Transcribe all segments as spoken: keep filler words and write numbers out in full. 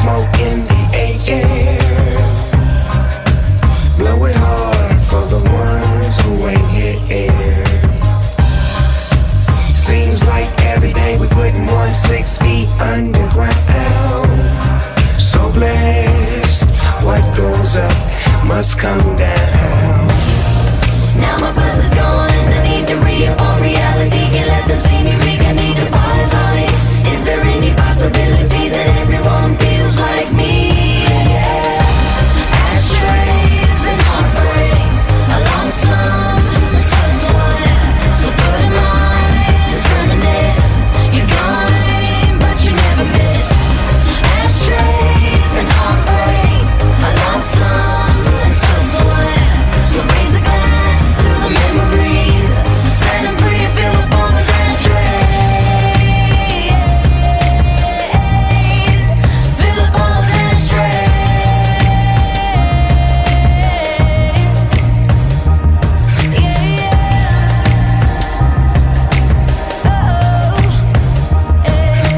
smoke in the air. Blow it hard for the ones who ain't here. Seems like every day we putting one six feet underground. So blessed, what goes up must come down. Now my buzz is gone and I need to re-up on reality. Can't let them see me weak, I need to pause on it. Is there any possibility that everyone feels like me? Yeah. Ashtrays and heartbreaks, I lost some, I still someone. So put in mind, let's reminisce. You're gone, but you never miss. Ashtrays and heartbreaks, I lost some, I still someone. So raise a glass to the memories, set them free and fill up all those ashtrays. Fill up all those ashtrays. Yeah, yeah. Oh, yeah,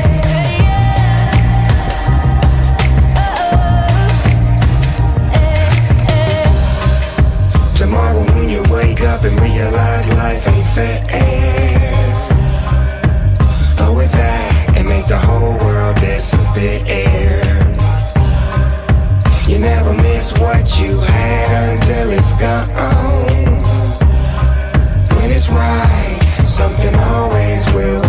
yeah. Oh, yeah. Tomorrow when you wake up and realize life ain't fair, throw it back and make the whole world disappear. You never miss what you had until it's gone. When it's right, something always will